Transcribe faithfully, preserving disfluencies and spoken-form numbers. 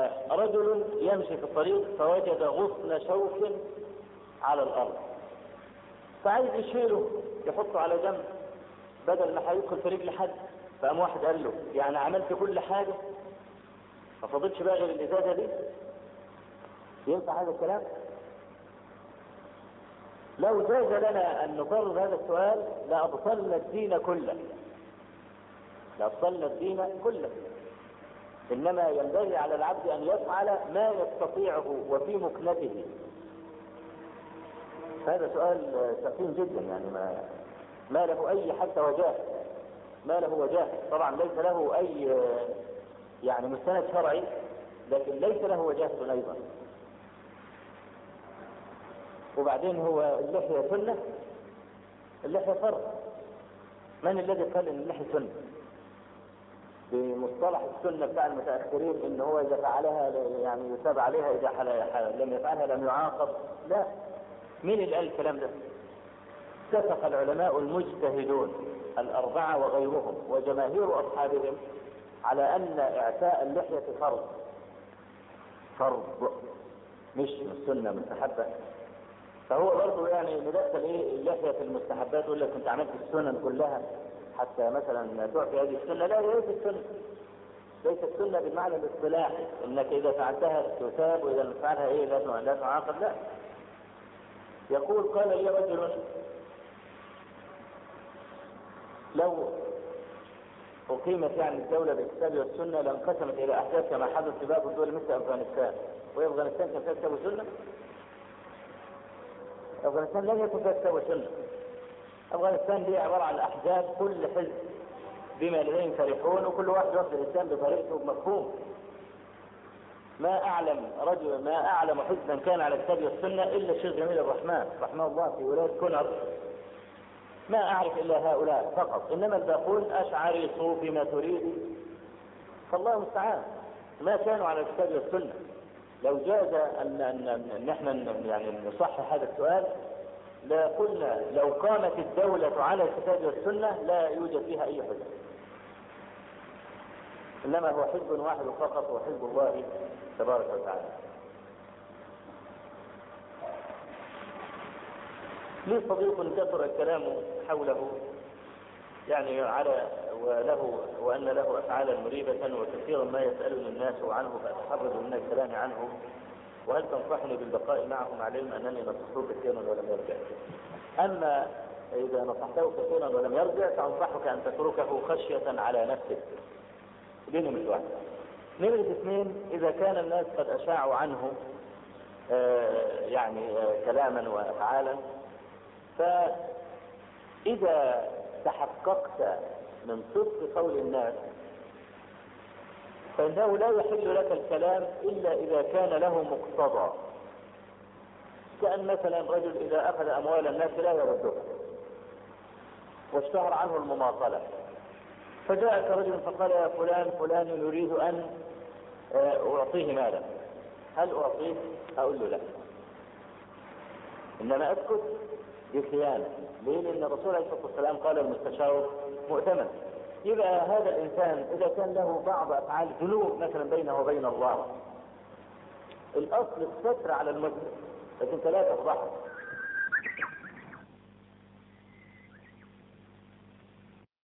فرجل يمشي في الطريق فوجد غصن شوك على الأرض، فعايز يشيله يحطه على جنب بدل ما هيدخل في رجل حد. فقام واحد قال له يعني عملت كل حاجة ما فضلش بقى غير الإزازة دي؟ ينفع هذا الكلام؟ لو جاز لنا أن نقرر هذا السؤال لأبطلنا الدين كله، لأبطلنا الدين كله. إنما ينبغي على العبد أن يفعل ما يستطيعه وفي مكنته. هذا سؤال سخيف جدا، يعني ما ما له أي حتى وجاه، ما له وجاه. طبعا ليس له أي يعني مستند شرعي، لكن ليس له وجاهة أيضا. وبعدين هو اللحية سنة؟ اللحية فرض. من الذي قال ان اللحية سنة؟ بمصطلح السنة بتاع المتأخرين ان هو اذا فعلها يعني يثاب عليها، اذا لم يفعلها لم يعاقب. لا، مين اللي قال الكلام ده؟ اتفق العلماء المجتهدون الأربعة وغيرهم وجماهير أصحابهم على أن إعفاء اللحية فرض، فرض مش السنة مستحبة. فهو برضه يعني ندخل ايه اللحية في المستحبات، يقول لك انت عملت السنن كلها حتى مثلا تعطي هذه السنة. لا، ليست السنة، ليست السنة بالمعنى الاصطلاحي انك اذا فعلتها تثاب واذا لم تفعلها ايه لا تعاقب. لا. يقول قال لي رجل لو أقيمت يعني الدولة بالكتاب والسنة لانقسمت إلى أحزاب كما حدث في بعض الدول مثل أفغانستان. وأفغانستان كان فيها كتاب وسنة؟ أفغانستان لم يكن فيها كتاب وسنة. أفغانستان دي عبارة عن أحزاب، كل حزب بما لديهم فرحون وكل واحد يوصل الإسلام بطريقته بمفهوم. ما أعلم رجل ما أعلم حزبا كان على الكتاب والسنة إلا الشيخ جميل الرحمن رحمه الله في ولاية كونر. ما أعرف إلا هؤلاء فقط، إنما الباقون أشعري صوفي ما تريد، فالله المستعان. ما كانوا على الكتاب والسنة. لو جاز أن أن نحن يعني نصحح هذا السؤال لقلنا لو قامت الدولة على الكتاب والسنة لا يوجد فيها أي حزب، إنما هو حزب واحد فقط وحزب الله تبارك وتعالى. لي صديق كثر الكلام حوله يعني على وله وأن له أفعالا مريبة وكثيرا ما يسألني الناس عنه فأتحرج من الكلام عنه، وهل تنصحني بالبقاء معه مع العلم أنني نصحته كثيرا ولم يرجع؟ أما إذا نصحته كثيرا ولم يرجع فأنصحك أن تتركه خشية على نفسك. دي نمرة واحد. نمرة اثنين، إذا كان الناس قد أشاعوا عنه آه يعني آه كلاما وأفعالا، فإذا تحققت من صدق قول الناس فإنه لا يحل لك الكلام إلا إذا كان له مقتضى. كأن مثلا رجل إذا أخذ أموال الناس لا يردها واشتهر عنه المماطلة، فجاءك رجل فقال يا فلان فلان يريد أن أعطيه مالا، هل أعطيه؟ أقول له لا، إنما أسكت بخيانة. ليه؟ لأن الرسول عليه الصلاة والسلام قال المستشار مؤتمن. يبقى هذا الإنسان إذا كان له بعض أفعال ذنوب مثلا بينه وبين الله، الأصل الستر على المسلم، لكن لا تفضحه.